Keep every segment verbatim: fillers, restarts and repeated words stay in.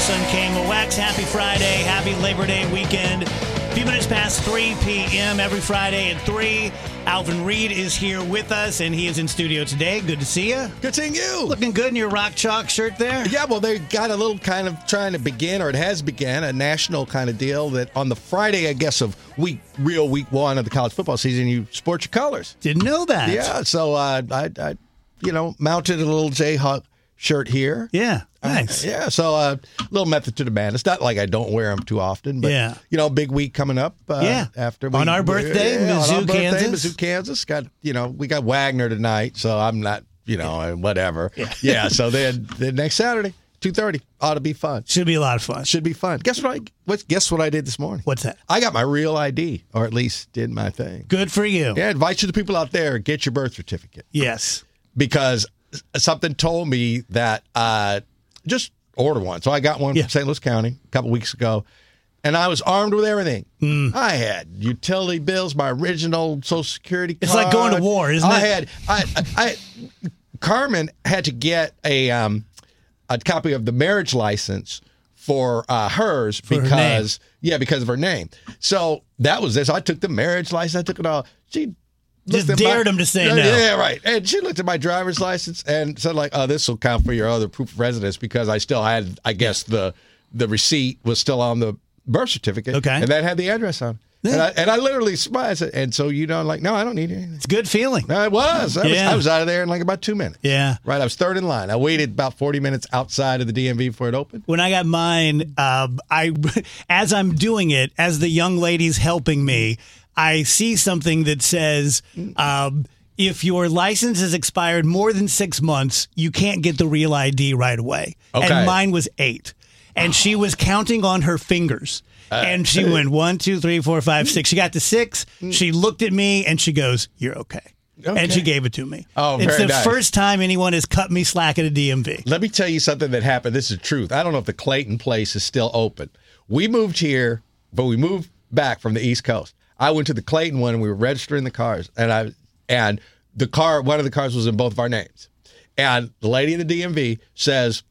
Sun King. Wax, happy Friday. Happy Labor Day weekend. A few minutes past three p.m. every Friday at three. Alvin Reed is here with us, and he is in studio today. Good to see you. Good seeing you. Looking good in your Rock Chalk shirt there. Yeah, well, they got a little kind of trying to begin, or it has begun, a national kind of deal that on the Friday, I guess, of week real week one of the college football season, you sport your colors. Didn't know that. Yeah, so uh, I, I, you know, mounted a little Jayhawk shirt here. Yeah, nice. Uh, yeah, so a uh, little method to the madness. Not like I don't wear them too often, but, yeah. you know, big week coming up. Uh, yeah. After we, on our birthday, yeah, Mizzou, on our birthday, Kansas. Mizzou, Kansas. Got, you know, we got Wagner tonight, so I'm not, you know, yeah. whatever. Yeah, yeah so then, then next Saturday, two thirty, ought to be fun. Should be a lot of fun. Should be fun. Guess what I what, guess what I did this morning? What's that? I got my real I D, or at least did my thing. Good for you. Yeah, invite you to people out there, get your birth certificate. Yes. Because something told me that uh, just order one. So I got one yeah. from Saint Louis County a couple weeks ago, and I was armed with everything. Mm. I had utility bills, my original Social Security card. It's like going to war, isn't I it? I had, I, I, Carmen had to get a um, a copy of the marriage license for uh, hers for because her yeah, because of her name. So that was this. I took the marriage license. I took it all. She just dared my, him to say yeah, no. Yeah, right. And she looked at my driver's license and said, like, oh, this will count for your other proof of residence because I still had, I guess, the the receipt was still on the birth certificate. Okay. And that had the address on it. Yeah. And, I, and I literally smiled. And so, you know, like, no, I don't need anything. It's a good feeling. No, it was. I, yeah. was. I was out of there in like about two minutes. Yeah. Right. I was third in line. I waited about forty minutes outside of the D M V before it opened. When I got mine, uh, I, as I'm doing it, as the young lady's helping me, I see something that says, um, if your license has expired more than six months, you can't get the real I D right away. Okay. And mine was eight. And she was counting on her fingers. Uh, and she went one, two, three, four, five, six. She got to six. She looked at me and she goes, "You're okay." Okay. And she gave it to me. Oh, very It's the nice. first time anyone has cut me slack at a D M V. Let me tell you something that happened. This is the truth. I don't know if the Clayton place is still open. We moved here, but we moved back from the East Coast. I went to the Clayton one and we were registering the cars, and I and the car, one of the cars was in both of our names. And the lady in the D M V says,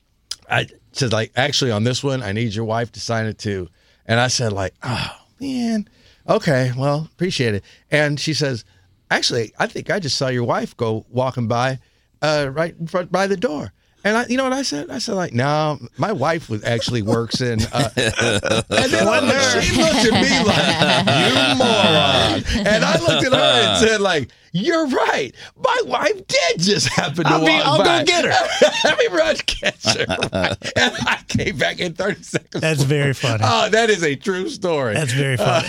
I said, like, actually on this one, I need your wife to sign it too. And I said, like, oh man, okay, well, appreciate it. And she says, actually, I think I just saw your wife go walking by, uh, right in front by the door. And I, you know what I said? I said, like, no, my wife was actually works in. Uh, and then I, she looked at me like, you moron. And I looked at her and said, like, you're right. My wife did just happen to I'll walk be, I'll by. go get her. Let me run catch her. And I came back in thirty seconds. That's very funny. Oh, that is a true story. That's very funny.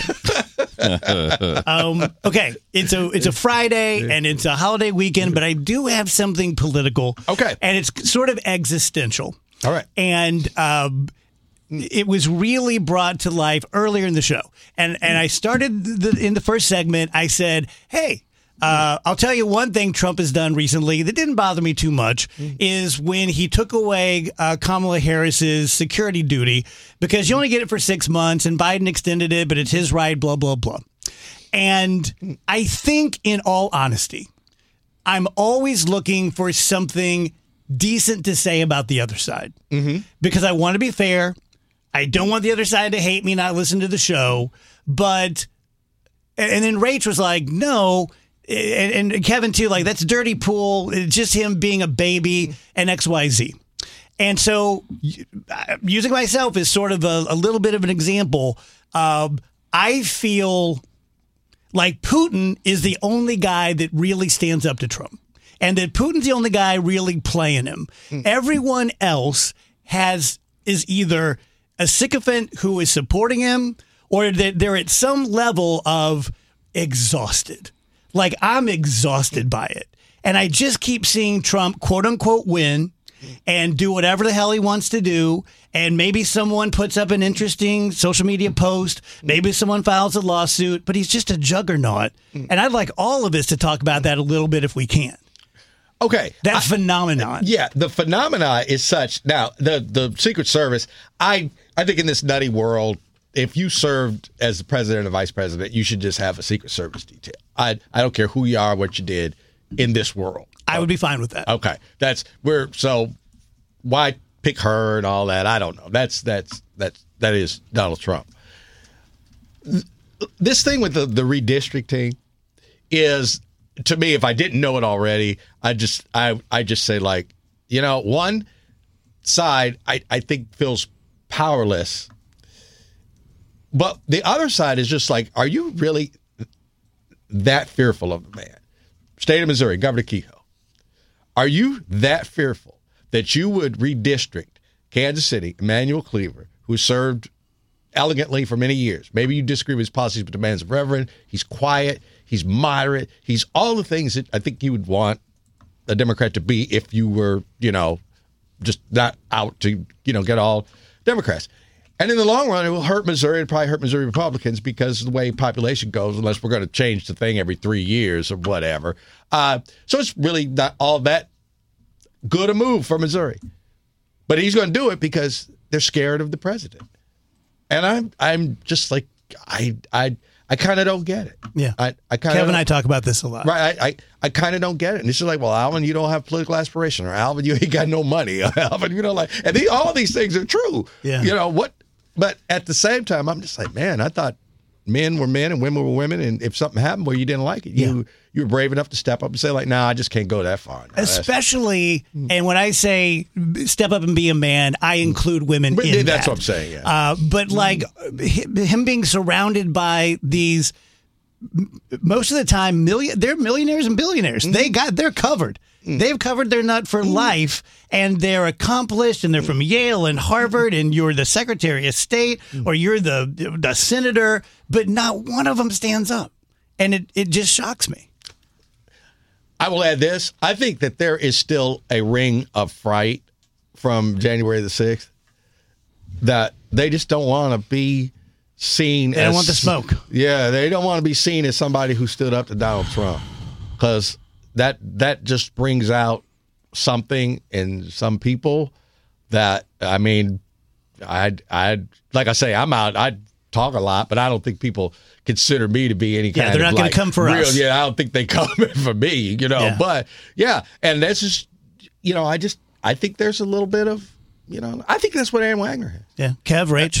um, okay, it's a it's a Friday and it's a holiday weekend, but I do have something political. Okay, and it's sort of existential. All right, and um, it was really brought to life earlier in the show, and and I started the, in the first segment. I said, "Hey." Uh, I'll tell you one thing Trump has done recently that didn't bother me too much is when he took away uh, Kamala Harris's security duty because you only get it for six months and Biden extended it, but it's his right, blah, blah, blah. And I think in all honesty, I'm always looking for something decent to say about the other side mm-hmm. because I want to be fair. I don't want the other side to hate me, not listen to the show. But, and then Rach was like, no. And, and Kevin, too, like, that's dirty pool. It's just him being a baby and X Y Z. And so using myself as sort of a, a little bit of an example, uh, I feel like Putin is the only guy that really stands up to Trump and that Putin's the only guy really playing him. Mm. Everyone else has is either a sycophant who is supporting him or that they're at some level of exhausted. Like, I'm exhausted by it. And I just keep seeing Trump, quote unquote, win and do whatever the hell he wants to do. And maybe someone puts up an interesting social media post. Maybe someone files a lawsuit, but he's just a juggernaut. And I'd like all of us to talk about that a little bit if we can. Okay. That I, phenomenon. Yeah, the phenomena is such. Now, the, the Secret Service, I, I think in this nutty world, if you served as the president or vice president, you should just have a Secret Service detail. I I don't care who you are, what you did in this world. I would be fine with that. Okay, that's we're so why pick her and all that. I don't know. That's that's that's that is Donald Trump. This thing with the, the redistricting is, to me, if I didn't know it already, I just I I just say, like, you know, one side I, I think feels powerless. But the other side is just like, are you really that fearful of the man? State of Missouri, Governor Kehoe. Are you that fearful that you would redistrict Kansas City, Emmanuel Cleaver, who served elegantly for many years? Maybe you disagree with his policies, but the man's a reverend. He's quiet. He's moderate. He's all the things that I think you would want a Democrat to be if you were, you know, just not out to, you know, get all Democrats. And in the long run, it will hurt Missouri. It'll probably hurt Missouri Republicans because of the way population goes, unless we're going to change the thing every three years or whatever. Uh, so it's really not all that good a move for Missouri. But he's going to do it because they're scared of the president. And I'm I'm just like, I I I kind of don't get it. Yeah. I, I kind Kevin and I talk about this a lot. Right. I I, I kind of don't get it. And it's just like, well, Alvin, you don't have political aspiration. Or Alvin, you ain't got no money. Alvin, you know, like, and the, all these things are true. Yeah. You know, what? But at the same time, I'm just like, man, I thought men were men and women were women. And if something happened where you didn't like it, you, Yeah. you were brave enough to step up and say, like, no, nah, I just can't go that far. No, Especially, and when I say step up and be a man, I include women But in that's that. what I'm saying, yeah. Uh, but like him being surrounded by these, most of the time, million they're millionaires and billionaires. Mm-hmm. They got they're covered. They've covered their nut for life, and they're accomplished, and they're from Yale and Harvard, and you're the Secretary of State, or you're the the senator, but not one of them stands up, and it, it just shocks me. I will add this. I think that there is still a ring of fright from January the sixth that they just don't want to be seen They as... don't want the smoke. Yeah, they don't want to be seen as somebody who stood up to Donald Trump, because that that just brings out something in some people that, I mean, I'd, I'd like I say, I'm out, I talk a lot, but I don't think people consider me to be any Yeah, kind they're of not gonna like come for real, us. yeah, I don't think they come for me, you know, Yeah. but yeah, and that's just, you know, I just, I think there's a little bit of, you know, I think that's what Aaron Wagner has. Yeah, Kev, Rach.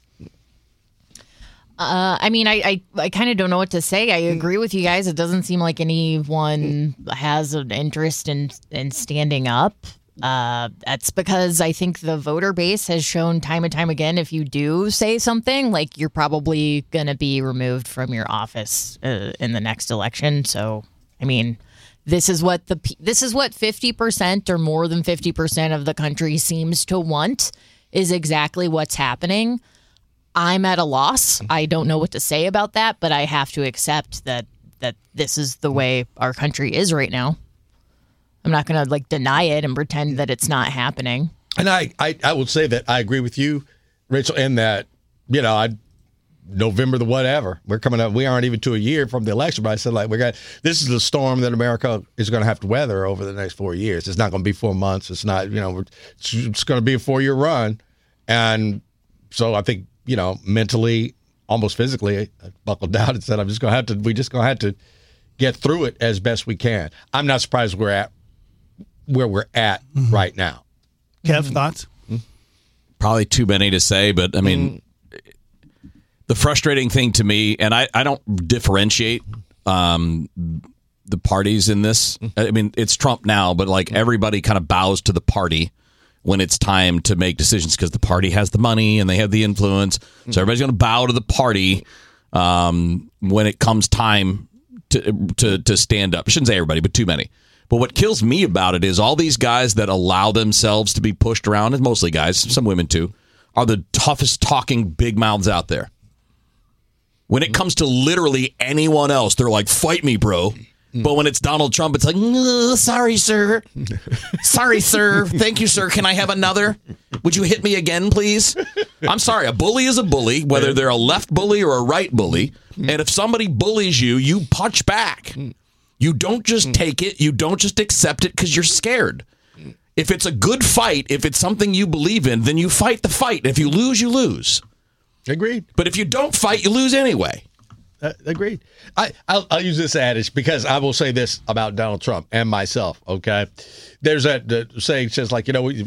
Uh, I mean, I I, I kind of don't know what to say. I agree with you guys. It doesn't seem like anyone has an interest in in standing up. Uh, that's because I think the voter base has shown time and time again, if you do say something, like, you're probably going to be removed from your office uh, in the next election. So, I mean, this is what the this is what fifty percent or more than fifty percent of the country seems to want, is exactly what's happening. I'm at a loss. I don't know what to say about that, but I have to accept that that this is the way our country is right now. I'm not going to like deny it and pretend that it's not happening. And I, I, I will say that I agree with you, Rachel, in that, you know, I November the whatever. We're coming up. We aren't even to a year from the election, but I said, like, we got this is the storm that America is going to have to weather over the next four years. It's not going to be four months. It's not, you know, it's, it's going to be a four year run. And so I think, you know, mentally, almost physically, I buckled down and said, I'm just going to have to, we just going to have to get through it as best we can. I'm not surprised we're at where we're at mm-hmm. right now. Kev, thoughts? Probably too many to say, but I mean, mm-hmm. the frustrating thing to me, and I, I don't differentiate um, the parties in this. Mm-hmm. I mean, it's Trump now, but like everybody kind of bows to the party when it's time to make decisions because the party has the money and they have the influence. So everybody's going to bow to the party um, when it comes time to, to to stand up. I shouldn't say everybody, but too many. But what kills me about it is all these guys that allow themselves to be pushed around, and mostly guys, some women too, are the toughest talking big mouths out there. When it comes to literally anyone else, they're like, fight me, bro. But when it's Donald Trump, it's like, no, sorry, sir. Sorry, sir. Thank you, sir. Can I have another? Would you hit me again, please? I'm sorry. A bully is a bully, whether they're a left bully or a right bully. And if somebody bullies you, you punch back. You don't just take it. You don't just accept it because you're scared. If it's a good fight, if it's something you believe in, then you fight the fight. If you lose, you lose. Agreed. But if you don't fight, you lose anyway. Uh, agreed. I, I'll, I'll use this adage because I will say this about Donald Trump and myself, okay? There's that the saying says, like, you know, we,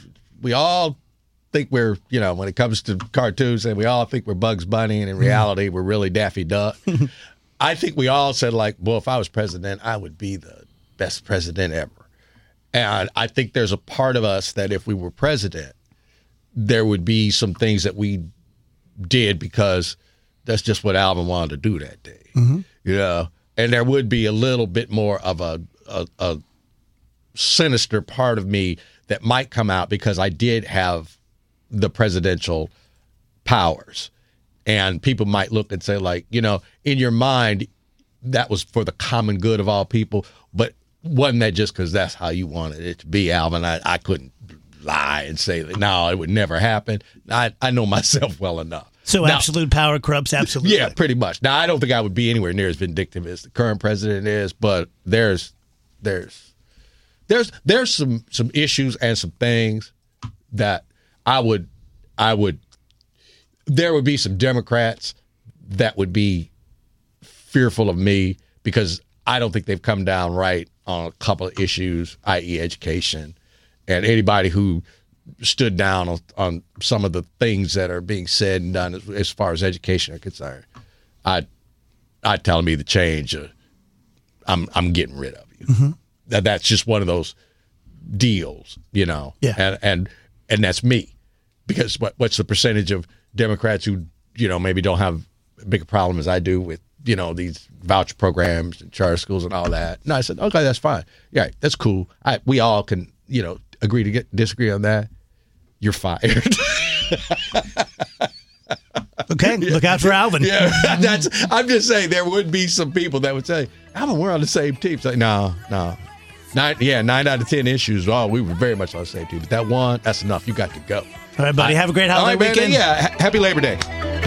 we all think we're, you know, when it comes to cartoons, and we all think we're Bugs Bunny, and in reality, we're really Daffy Duck. I think we all said, like, well, if I was president, I would be the best president ever. And I think there's a part of us that if we were president, there would be some things that we did because that's just what Alvin wanted to do that day. Mm-hmm. You know, and there would be a little bit more of a, a, a sinister part of me that might come out because I did have the presidential powers. And people might look and say, like, you know, in your mind, that was for the common good of all people, but wasn't that just because that's how you wanted it to be, Alvin? I, I couldn't lie and say, no, it would never happen. I, I know myself well enough. So now, absolute power corrupts absolutely. Yeah, pretty much. Now, I don't think I would be anywhere near as vindictive as the current president is, but there's there's there's there's some some issues and some things that I would I would there would be some Democrats that would be fearful of me because I don't think they've come down right on a couple of issues, that is education. And anybody who stood down on, on some of the things that are being said and done as, as far as education are concerned, I'd, I'd tell them either change or I'm I'm getting rid of you. Mm-hmm. That That's just one of those deals, you know. Yeah. And and and that's me. Because what what's the percentage of Democrats who, you know, maybe don't have a big problem as I do with, you know, these voucher programs and charter schools and all that. And I said, okay, that's fine. Yeah, that's cool. I, we all can, you know, agree to get disagree on that. You're fired. Okay, look out for Alvin. Yeah, that's. I'm just saying there would be some people that would say, Alvin, we're on the same team. It's like, no, no. Nine, yeah, nine out of ten issues. Oh, we were very much on the same team. But that one, that's enough. You got to go. All right, buddy. I, have a great holiday all right, man, weekend. Yeah, ha- happy Labor Day.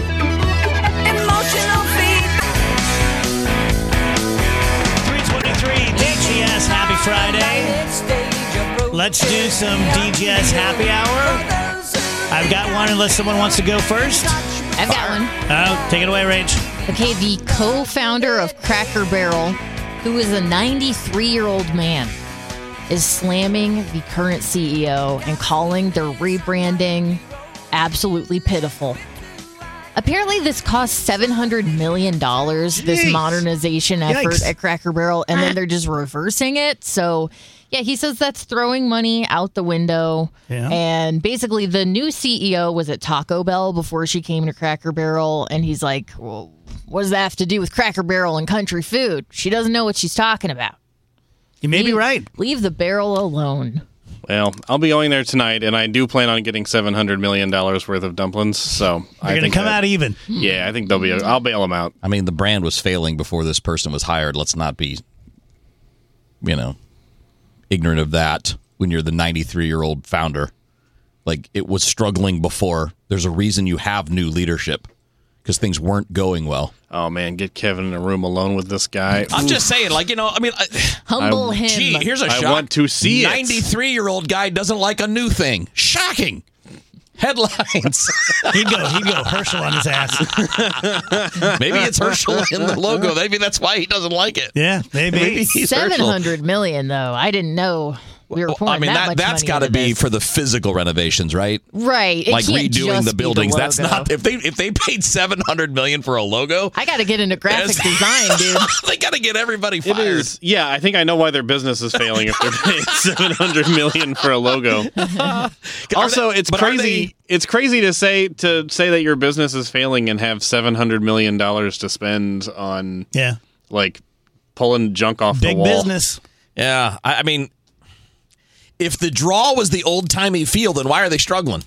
three twenty-three D G S Happy Friday. Let's do some D G S Happy Hour. I've got one unless someone wants to go first. I've got one. Oh, take it away, Rach. Okay, the co-founder of Cracker Barrel, who is a ninety-three-year-old man, is slamming the current C E O and calling their rebranding absolutely pitiful. Apparently, this cost seven hundred million dollars, this Jeez. modernization effort Yikes. at Cracker Barrel, and then they're just reversing it. So, yeah, he says that's throwing money out the window. Yeah. And basically, the new C E O was at Taco Bell before she came to Cracker Barrel, and he's like, well, what does that have to do with Cracker Barrel and country food? She doesn't know what she's talking about. You may be Leave- right. Leave the barrel alone. Well, I'll be going there tonight, and I do plan on getting seven hundred million dollars worth of dumplings. So They're going to come out even. Yeah, I think they'll be. I'll bail them out. I mean, the brand was failing before this person was hired. Let's not be, you know, ignorant of that when you're the ninety-three-year-old founder. Like, it was struggling before. There's a reason you have new leadership, because things weren't going well. Oh, man, get Kevin in a room alone with this guy. I'm just saying, like, you know, I mean, I, Humble I- him. gee, here's a I shock. want to see it. ninety-three-year-old guy doesn't like a new thing. Shocking. Headlines. He'd go, he'd go Herschel on his ass. Maybe it's Herschel in the logo. Maybe that's why he doesn't like it. Yeah, maybe. Maybe he's Seven Herschel. hundred million, though. I didn't know we were Well, pouring I mean, that, that, much that's money got to into be this. for the physical renovations, right? Right. It Like can't redoing just the be buildings. the That's logo. not if they if they paid seven hundred million for a logo. I got to get into graphic That's- design, dude. They got to get everybody It fired. is. Yeah, I think I know why their business is failing if they're paying seven hundred million for a logo. Also, it's but are crazy. they- It's crazy to say to say that your business is failing and have seven hundred million dollars to spend on Yeah. like pulling junk off the Big wall. business. Yeah, I, I mean, if the draw was the old timey feel, then why are they struggling?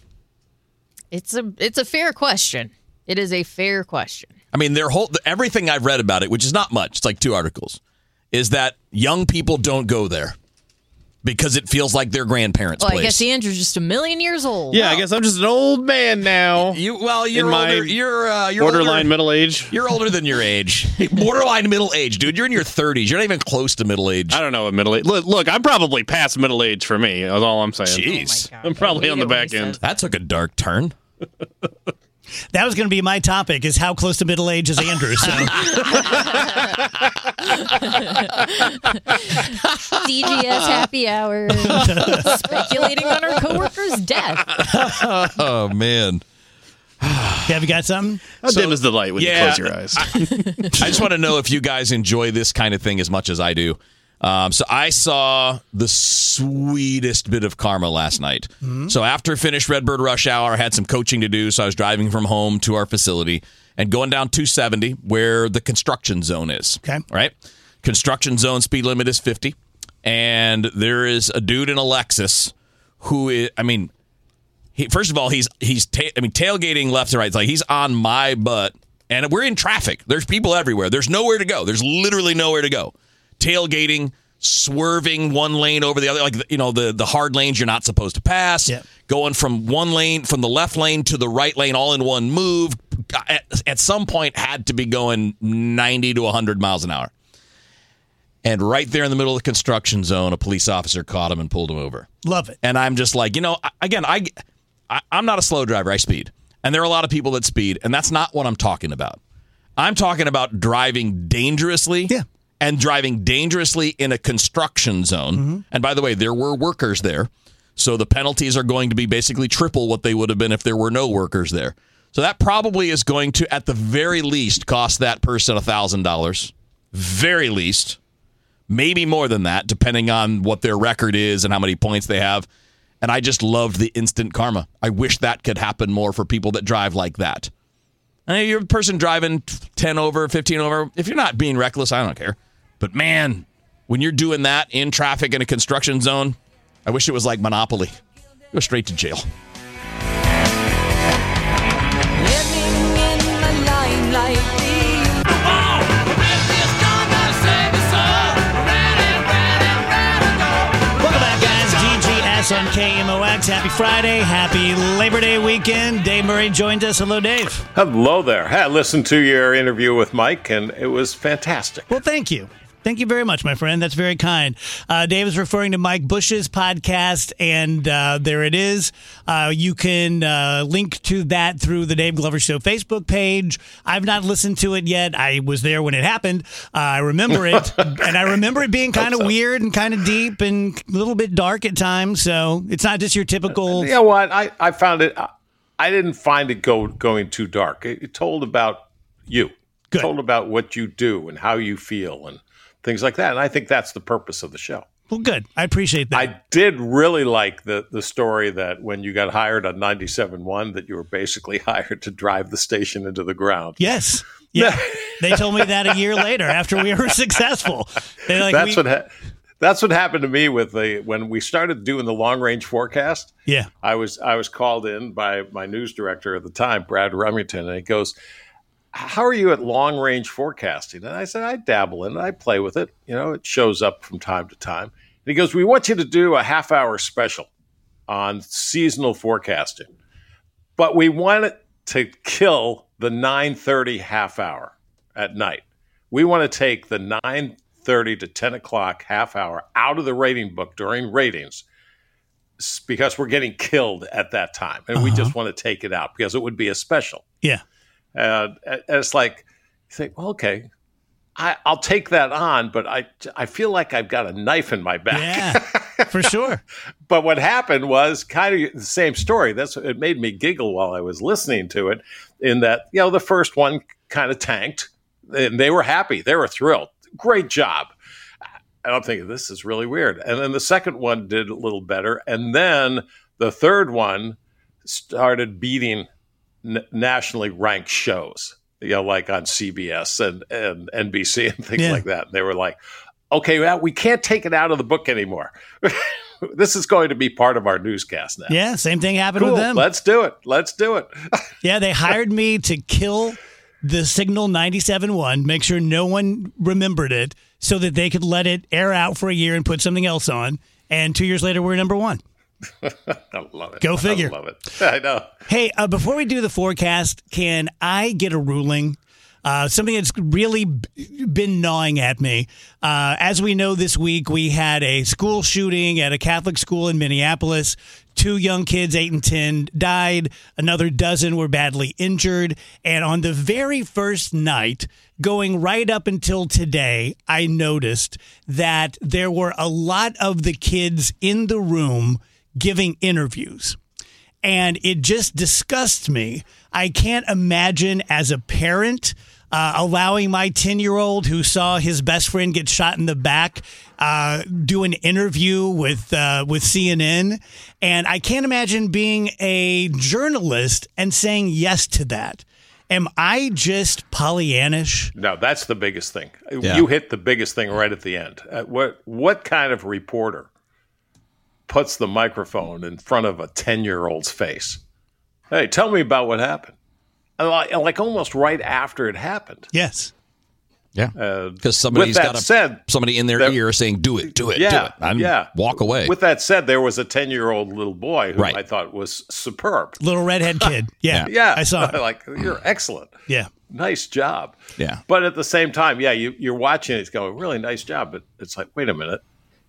It's a it's a fair question. It is a fair question. I mean, their whole everything I've read about it, which is not much, it's like two articles, is that young people don't go there because it feels like their grandparents' Well, place. I guess Andrew's just a million years old. Yeah, I guess I'm just an old man now. You well, you're In my older. You're uh, you're Borderline older, middle age. You're older than your age. Borderline middle age, dude. You're in your thirties. You're not even close to middle age. I don't know what middle age. Look, look, I'm probably past middle age for me. That's all I'm saying. Jeez, Oh my God. I'm probably Hate on the it when he back end. says that took a dark turn. That was going to be my topic, is how close to middle age is Andrew. So. D G S happy hour. Speculating on our coworker's death. Oh, man. Have you got something? How So- dim is the light when yeah, you close your eyes? I just want to know if you guys enjoy this kind of thing as much as I do. Um, so I saw the sweetest bit of karma last night. Mm-hmm. So after finished Redbird Rush Hour, I had some coaching to do, so I was driving from home to our facility and going down two seventy where the construction zone is. Okay. Right? Construction zone speed limit is fifty. And there is a dude in a Lexus who is, I mean, he, first of all, he's he's ta- I mean tailgating left to right. It's like he's on my butt, and we're in traffic. There's people everywhere. There's nowhere to go. There's literally nowhere to go. Tailgating, swerving one lane over the other, like, you know, the, the hard lanes you're not supposed to pass, yep. Going from one lane, from the left lane to the right lane, all in one move. At, at some point, had to be going ninety to one hundred miles an hour. And right there in the middle of the construction zone, a police officer caught him and pulled him over. Love it. And I'm just like, you know, again, I, I, I'm not a slow driver. I speed. And there are a lot of people that speed, and that's not what I'm talking about. I'm talking about driving dangerously. Yeah. And driving dangerously in a construction zone. Mm-hmm. And by the way, there were workers there. So the penalties are going to be basically triple what they would have been if there were no workers there. So that probably is going to, at the very least, cost that person one thousand dollars. Very least. Maybe more than that, depending on what their record is and how many points they have. And I just loved the instant karma. I wish that could happen more for people that drive like that. I mean, you're a person driving ten over, fifteen over. If you're not being reckless, I don't care. But, man, when you're doing that in traffic in a construction zone, I wish it was like Monopoly. Go straight to jail. Welcome back, guys. D G S on K M O X. Happy Friday. Happy Labor Day weekend. Dave Murray joins us. Hello, Dave. Hello there. I listened to your interview with Mike, and it was fantastic. Well, thank you. Thank you very much, my friend. That's very kind. Uh, Dave is referring to Mike Bush's podcast, and uh, there it is. Uh, you can uh, link to that through the Dave Glover Show Facebook page. I've not listened to it yet. I was there when it happened. Uh, I remember it, and I remember it being kind of so. weird and kind of deep and a little bit dark at times. So it's not just your typical. You know what? I, I found it. I didn't find it go going too dark. It, it told about you. Good. It told about what you do and how you feel and things like that. And I think that's the purpose of the show. Well, good. I appreciate that. I did really like the the story that when you got hired on ninety-seven point one, that you were basically hired to drive the station into the ground. Yes. Yeah. They told me that a year later after we were successful. They're like, that's we- what ha- that's what happened to me with the when we started doing the long range forecast. Yeah. I was I was called in by my news director at the time, Brad Remington, and he goes, "How are you at long range forecasting?" And I said, "I dabble in it. I play with it. You know, it shows up from time to time." And he goes, "We want you to do a half hour special on seasonal forecasting, but we want it to kill the nine thirty half hour at night. We want to take the nine thirty to ten o'clock half hour out of the rating book during ratings because we're getting killed at that time. And uh-huh. we just want to take it out because it would be a special." Yeah. Uh, and it's like, you think, well, okay, I, I'll take that on, but I, I feel like I've got a knife in my back. Yeah, for sure. But what happened was kind of the same story. That's it made me giggle while I was listening to it, in that, you know, the first one kind of tanked, and they were happy. They were thrilled. Great job. And I'm thinking, this is really weird. And then the second one did a little better. And then the third one started beating n- nationally ranked shows, you know, like on C B S and, and N B C and things yeah. like that. And they were like, okay, well, we can't take it out of the book anymore. This is going to be part of our newscast now. Yeah, same thing happened cool. with them. Let's do it. Let's do it. Yeah, they hired me to kill the Signal ninety-seven point one, make sure no one remembered it, so that they could let it air out for a year and put something else on. And two years later, we're number one. I love it. Go figure. I love it. I know. Hey, uh, before we do the forecast, can I get a ruling Uh, something that's really b- been gnawing at me. Uh, as we know, this week we had a school shooting at a Catholic school in Minneapolis. Two young kids, eight and ten, died. Another dozen were badly injured. And on the very first night, going right up until today, I noticed that there were a lot of the kids in the room giving interviews. And it just disgusts me. I can't imagine as a parent uh, allowing my ten-year-old who saw his best friend get shot in the back uh, do an interview with uh, with C N N. And I can't imagine being a journalist and saying yes to that. Am I just Pollyannish? No, that's the biggest thing. Yeah. You hit the biggest thing right at the end. Uh, what what kind of reporter puts the microphone in front of a ten-year-old's face? Hey, tell me about what happened. And like, like almost right after it happened. Yes. Yeah, Uh, because somebody's with that got a, said, somebody in their there- ear saying, "Do it, do it, do yeah, it," and yeah. walk away. With that said, there was a ten-year-old little boy who Right. I thought was superb. Little redhead kid. Yeah. Yeah, I saw it. like, you're excellent. Yeah. Nice job. Yeah. But at the same time, yeah, you, you're watching it going, really nice job. But it's like, wait a minute.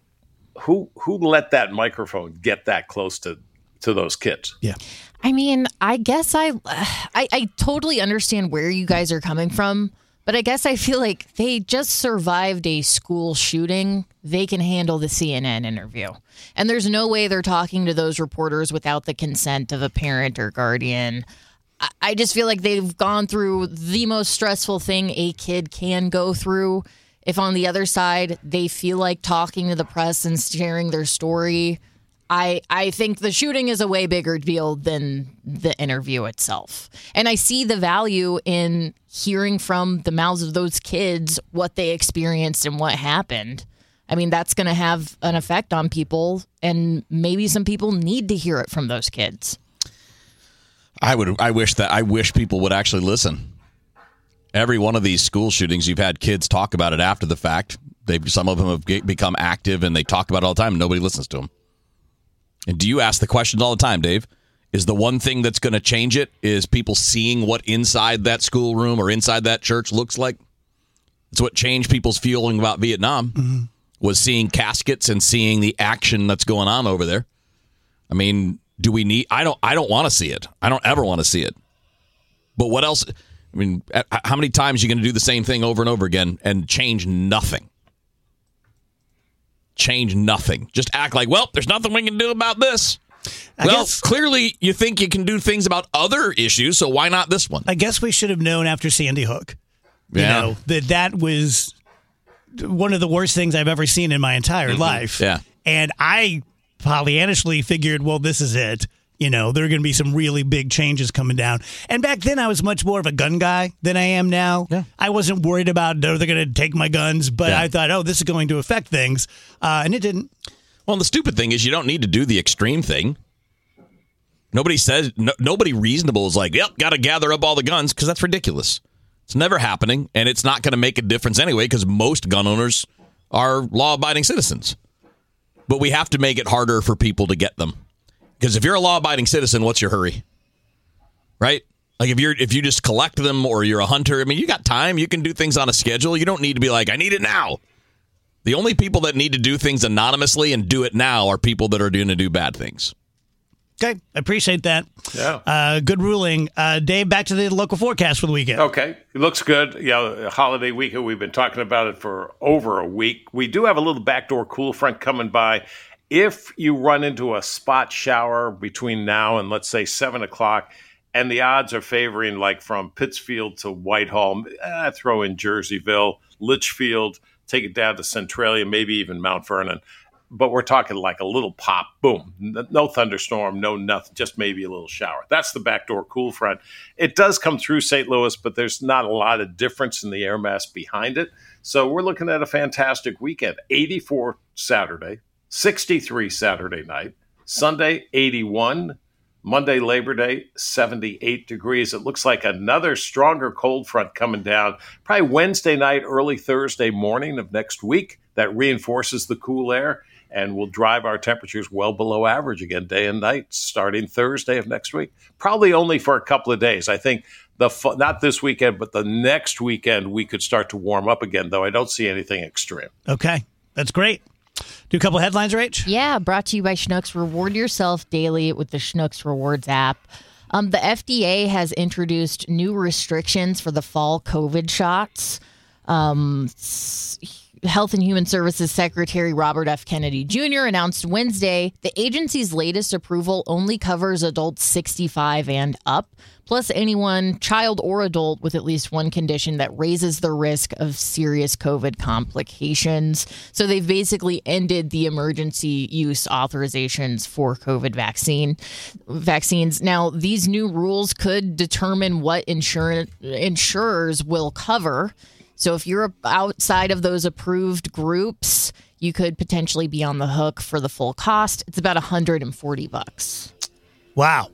Who who let that microphone get that close to, to those kids? Yeah. I mean, I guess I, I I totally understand where you guys are coming from, but I guess I feel like they just survived a school shooting. They can handle the C N N interview. And there's no way they're talking to those reporters without the consent of a parent or guardian. I, I just feel like they've gone through the most stressful thing a kid can go through. If on the other side, they feel like talking to the press and sharing their story, I, I think the shooting is a way bigger deal than the interview itself. And I see the value in hearing from the mouths of those kids what they experienced and what happened. I mean, that's going to have an effect on people, and maybe some people need to hear it from those kids. I would. I wish that. I wish people would actually listen. Every one of these school shootings, you've had kids talk about it after the fact. They some of them have ge- become active and they talk about it all the time. And nobody listens to them. And do you ask the questions all the time, Dave? Is the one thing that's going to change it is people seeing what inside that schoolroom or inside that church looks like? It's what changed people's feeling about Vietnam, mm-hmm. was seeing caskets and seeing the action that's going on over there. I mean, do we need? I don't. I don't want to see it. I don't ever want to see it. But what else? I mean, how many times are you going to do the same thing over and over again and change nothing? Change nothing. Just act like, well, there's nothing we can do about this. I well, guess, clearly you think you can do things about other issues, so why not this one? I guess we should have known after Sandy Hook, you Yeah. know, that that was one of the worst things I've ever seen in my entire life. Yeah. And I Pollyannishly figured, well, this is it. You know, there are going to be some really big changes coming down. And back then, I was much more of a gun guy than I am now. Yeah. I wasn't worried about, oh, they're going to take my guns, but Yeah. I thought, oh, this is going to affect things. Uh, and it didn't. Well, the stupid thing is you don't need to do the extreme thing. Nobody says, no, nobody reasonable is like, yep, got to gather up all the guns, because that's ridiculous. It's never happening, and it's not going to make a difference anyway, because most gun owners are law-abiding citizens. But we have to make it harder for people to get them. Because if you're a law-abiding citizen, what's your hurry? Right? Like if you're if you just collect them or you're a hunter, I mean, you got time. You can do things on a schedule. You don't need to be like, I need it now. The only people that need to do things anonymously and do it now are people that are going to do bad things. Okay, I appreciate that. Yeah. Uh, good ruling. Uh, Dave, back to the local forecast for the weekend. Okay, it looks good. You know, holiday weekend, we've been talking about it for over a week. We do have a little backdoor cool front coming by. If you run into a spot shower between now and, let's say, seven o'clock, and the odds are favoring, like, from Pittsfield to Whitehall, eh, throw in Jerseyville, Litchfield, take it down to Centralia, maybe even Mount Vernon. But we're talking like a little pop, boom. No thunderstorm, no nothing, just maybe a little shower. That's the backdoor cool front. It does come through Saint Louis, but there's not a lot of difference in the air mass behind it. So we're looking at a fantastic weekend. eighty-four Saturday, sixty-three Saturday night, Sunday eighty-one, Monday Labor Day seventy-eight degrees. It looks like another stronger cold front coming down probably Wednesday night, early Thursday morning of next week. That reinforces the cool air. and will drive our temperatures well below average again, day and night, starting Thursday of next week. Probably only for a couple of days. I think the not this weekend, but the next weekend we could start to warm up again, though I don't see anything extreme. Okay, that's great. Do a couple headlines, Rach? Yeah, brought to you by Schnucks. Reward yourself daily with the Schnucks Rewards app. Um, the F D A has introduced new restrictions for the fall COVID shots. Um, Health and Human Services Secretary Robert F. Kennedy Junior announced Wednesday the agency's latest approval only covers adults sixty-five and up, plus anyone, child or adult, with at least one condition that raises the risk of serious COVID complications. So they've basically ended the emergency use authorizations for COVID vaccine vaccines. Now, these new rules could determine what insurance insurers will cover. So if you're outside of those approved groups, you could potentially be on the hook for the full cost. It's about one hundred forty bucks. Wow.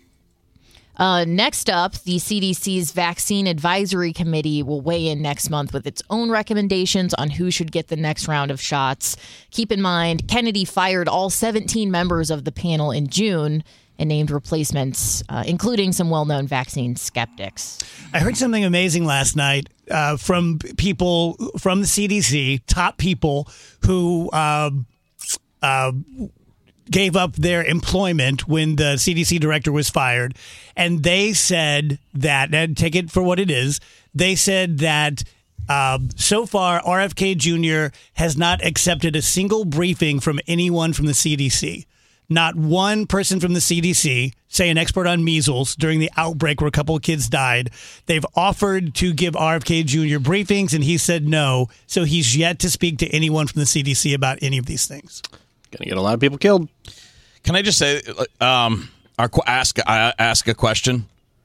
Uh, next up, the C D C's Vaccine Advisory Committee will weigh in next month with its own recommendations on who should get the next round of shots. Keep in mind, Kennedy fired all seventeen members of the panel in June and named replacements, uh, including some well-known vaccine skeptics. I heard something amazing last night uh, from people from the C D C, top people who uh, uh, gave up their employment when the C D C director was fired. And they said that, and take it for what it is, they said that uh, so far R F K Junior has not accepted a single briefing from anyone from the C D C. Not one person from the C D C, say an expert on measles during the outbreak where a couple of kids died, they've offered to give R F K Junior briefings, and he said no. So he's yet to speak to anyone from the C D C about any of these things. Going to get a lot of people killed. Can I just say, um, our, ask, uh, ask a question?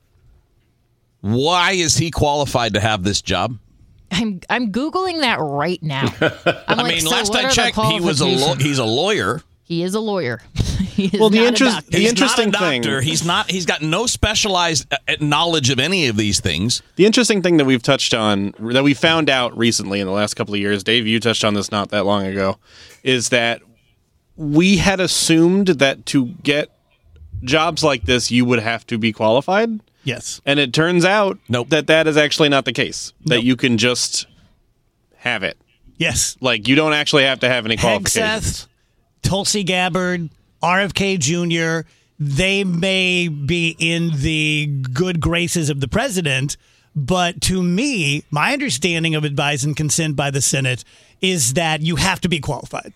Why is he qualified to have this job? I'm I'm Googling that right now. I'm I like, mean, so last what I are the checked, he was a lo- qualifications? he's a lawyer. He is a lawyer. He is Well, the not a interest- doctor. the He's interesting not a doctor. thing- He's not. He's got no specialized uh, knowledge of any of these things. The interesting thing that we've touched on, that we found out recently in the last couple of years, Dave, you touched on this not that long ago, is that we had assumed that to get jobs like this, you would have to be qualified. Yes. And it turns out Nope. that that is actually not the case, that Nope. you can just have it. Yes. Like, you don't actually have to have any qualifications. Hegseth, Tulsi Gabbard, R F K Junior, they may be in the good graces of the president, but to me, my understanding of advise and consent by the Senate is that you have to be qualified.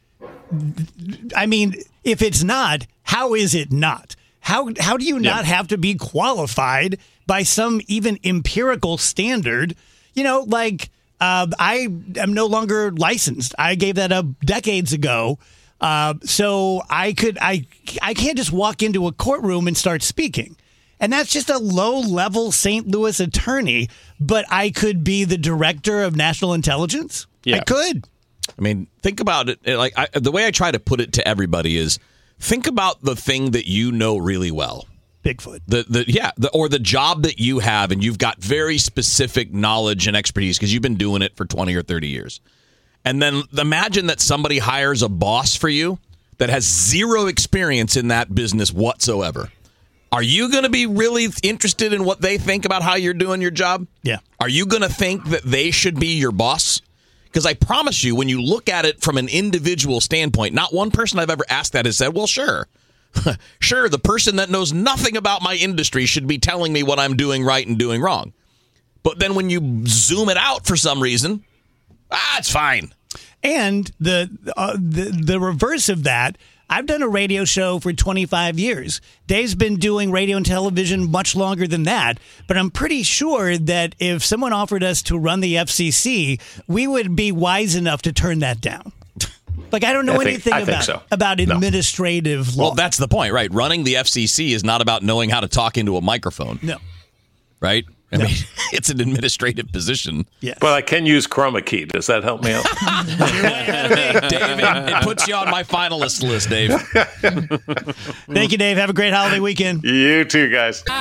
I mean, if it's not, how is it not? How how do you not have to be qualified by some even empirical standard? You know, like uh, I am no longer licensed. I gave that up decades ago. Uh, so I could I I can't just walk into a courtroom and start speaking. And that's just a low-level Saint Louis attorney, but I could be the director of national intelligence. Yeah. I could. I mean, think about it. Like I, the way I try to put it to everybody is, think about the thing that you know really well. Bigfoot. The the yeah, the, or the job that you have, and you've got very specific knowledge and expertise because you've been doing it for twenty or thirty years. And then imagine that somebody hires a boss for you that has zero experience in that business whatsoever. Are you going to be really interested in what they think about how you're doing your job? Yeah. Are you going to think that they should be your boss? Because I promise you, when you look at it from an individual standpoint, not one person I've ever asked that has said, well, sure. Sure, the person that knows nothing about my industry should be telling me what I'm doing right and doing wrong. But then when you zoom it out for some reason, ah, it's fine. And the, uh, the the reverse of that, I've done a radio show for twenty-five years. Dave's been doing radio and television much longer than that. But I'm pretty sure that if someone offered us to run the F C C, we would be wise enough to turn that down. Like, I don't know I think- anything I think about, so. about No. administrative law. Well, that's the point, right? Running the F C C is not about knowing how to talk into a microphone, no. right? I mean, it's an administrative position. Yes. But I can use chroma key. Does that help me out? You're way ahead of me. Dave, it, it puts you on my finalist list, Dave. Thank you, Dave. Have a great holiday weekend. You too, guys. three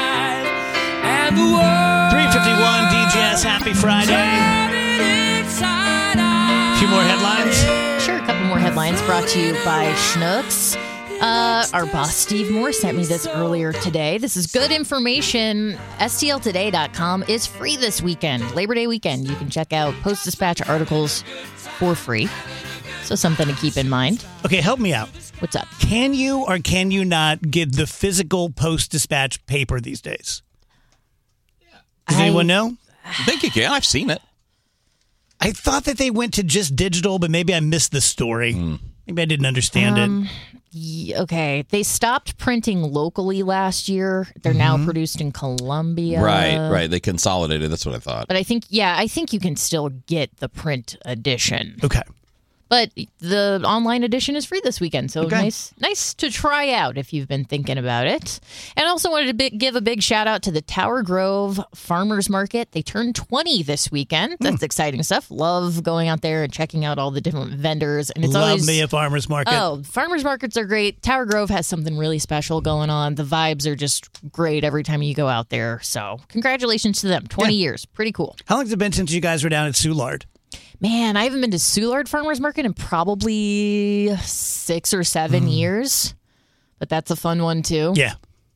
fifty-one D J S. Happy Friday. A few more headlines. Sure, a couple more headlines. headlines brought to you by Schnucks. Uh, our boss, Steve Moore, sent me this earlier today. This is good information. S T L today dot com is free this weekend, Labor Day weekend. You can check out Post-Dispatch articles for free. So something to keep in mind. Okay, help me out. What's up? Can you or can you not get the physical Post-Dispatch paper these days? Does I- anyone know? I think you can. I've seen it. I thought that they went to just digital, but maybe I missed the story. Maybe I didn't understand Um, it. y- Okay, they stopped printing locally last year. They're now produced in Colombia. Right, right. They consolidated. That's what I thought. But I think, yeah, I think you can still get the print edition. Okay. But the online edition is free this weekend, so Okay. nice, nice to try out if you've been thinking about it. And I also wanted to bi- give a big shout out to the Tower Grove Farmers Market. They turned twenty this weekend. That's exciting stuff. Love going out there and checking out all the different vendors. And it's Love always me a farmer's market. oh, farmers markets are great. Tower Grove has something really special going on. The vibes are just great every time you go out there. So congratulations to them. twenty years, pretty cool. How long has it been since you guys were down at Soulard? Man, I haven't been to Soulard Farmers Market in probably six or seven years, but that's a fun one too. Yeah.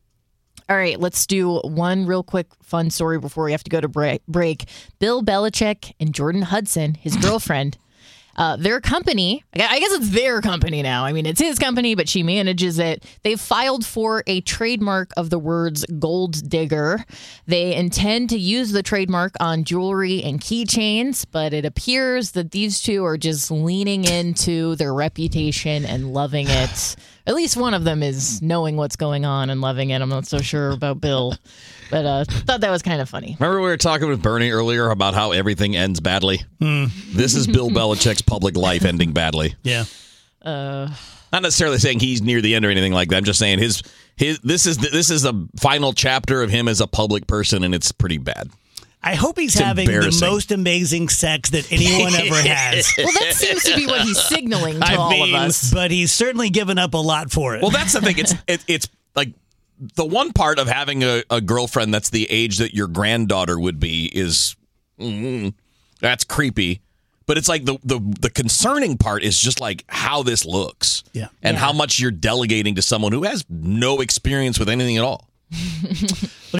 All right, let's do one real quick fun story before we have to go to break. break. Bill Belichick and Jordan Hudson, his girlfriend, uh, their company, I gu- I guess it's their company now. I mean, it's his company, but she manages it. They've filed for a trademark of the words gold digger. They intend to use the trademark on jewelry and keychains, but it appears that these two are just leaning into their reputation and loving it. At least one of them is knowing what's going on and loving it. I'm not so sure about Bill, but uh, thought that was kind of funny. Remember we were talking with Bernie earlier about how everything ends badly? This is Bill Belichick's public life ending badly. Yeah. Uh, Not necessarily saying he's near the end or anything like that. I'm just saying his his this is the, this is the final chapter of him as a public person, and it's pretty bad. I hope he's It's having the embarrassing. most amazing sex that anyone ever has. well, that seems to be what he's signaling to I all mean, of us. but he's certainly given up a lot for it. Well, that's the thing. It's it, it's like the one part of having a, a girlfriend that's the age that your granddaughter would be is mm, that's creepy. But it's like the, the the concerning part is just like how this looks. Yeah. And Yeah. how much you're delegating to someone who has no experience with anything at all.